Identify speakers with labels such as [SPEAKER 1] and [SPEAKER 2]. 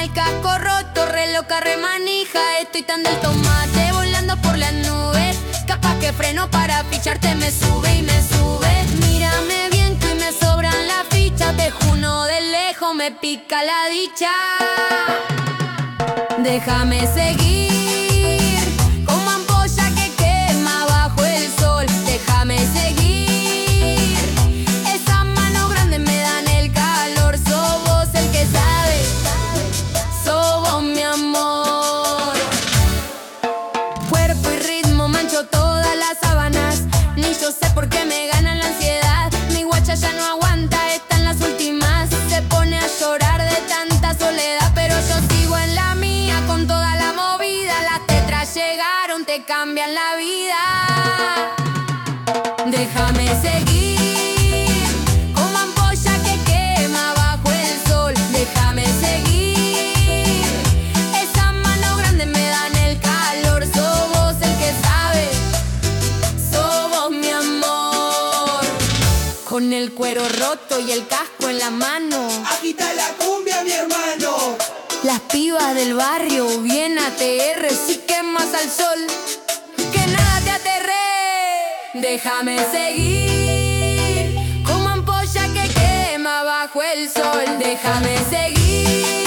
[SPEAKER 1] el casco roto, re loca, re manija. Estoy tan del tomate, volando por las nubes. Capaz que freno para ficharte, me sube y me sube. Mírame bien que hoy me sobran las fichas. Te juro de lejos me pica la dicha. Déjame seguir como ampolla que quema bajo el sol. Déjame seguir, esas manos grandes me dan el calor. Sos vos el que sabe, sos vos mi amor. Cuerpo y ritmo mancho todas las sábanas. Ni yo sé por qué me gana la ansiedad. Mi guacha ya no aguanta, está en las últimas. Se pone a llorar de tanta soledad, pero yo sigo en la mía con toda la movida. Las tetras llegaron, te cambian la vida. Déjame seguir como ampolla que quema bajo el sol. Déjame seguir, esas manos grandes me dan el calor. Sos vos el que sabe, sos vos mi amor. Con el cuero roto y el casco en la mano,
[SPEAKER 2] Agita la cumbia, mi hermano.
[SPEAKER 1] las pibas del barrio, bien ATR. Si quemas al sol, que nada te aterre. Déjame seguir como ampolla que quema bajo el sol. Déjame seguir.